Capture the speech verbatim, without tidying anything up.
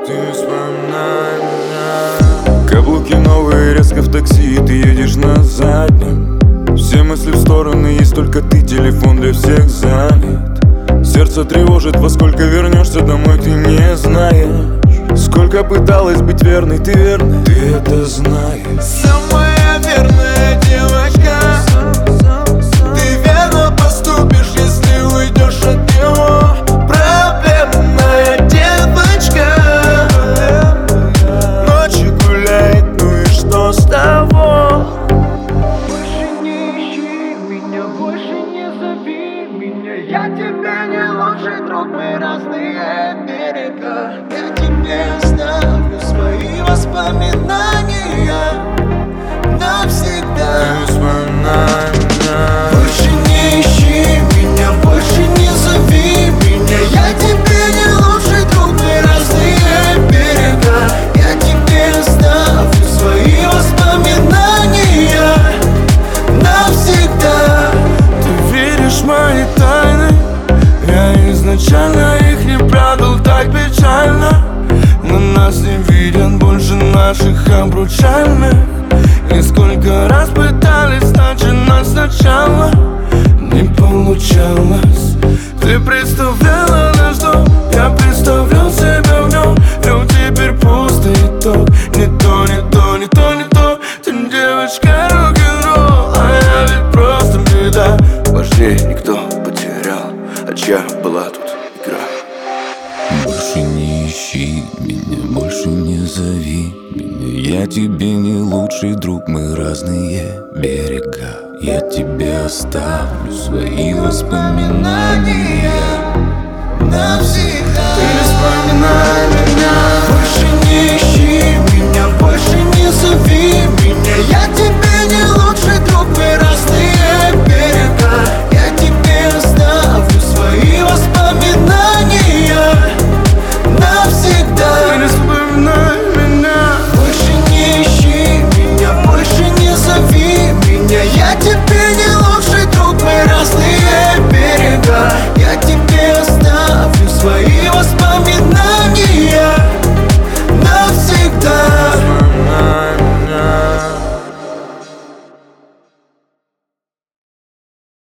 Ты вспоминай меня. Каблуки новые, резко в такси, ты едешь на заднем. Все мысли в стороны, есть только ты, телефон для всех занят. Сердце тревожит, во сколько вернешься домой, ты не знаешь. Сколько пыталась быть верной, ты верной, ты это знаешь. Самая верная девочка, ты верно поступишь, если уйдешь от него. Проблемная девочка, ночью гуляет, ну и что с того? Больше не ищи меня, больше не зови меня. Я тебе не лучший друг, мы разные берега. Я тебе оставлю свои воспоминания навсегда. Ты вспоминай меня. Больше не ищи меня, больше не зови меня. Я тебе не лучший друг, мы разные берега. Я тебе оставлю свои воспоминания навсегда. Ты веришь в мои тайны, я изначально их не прятал так печально. Но нас не виден больше наших обручальных. И сколько раз пытались начинать сначала, не получалось. Ты представляла наш дом, я представлял себя в нем. Вдруг теперь пусто и то, не то, не то, не то, не то. Ты девочка рок-н-ролл, а я ведь просто беда. Важнее никто потерял, а чья была тут игра. Больше не ищи меня, больше не зови меня. Я тебе не лучший друг, мы разные берега. Я тебе оставлю свои воспоминания навсегда.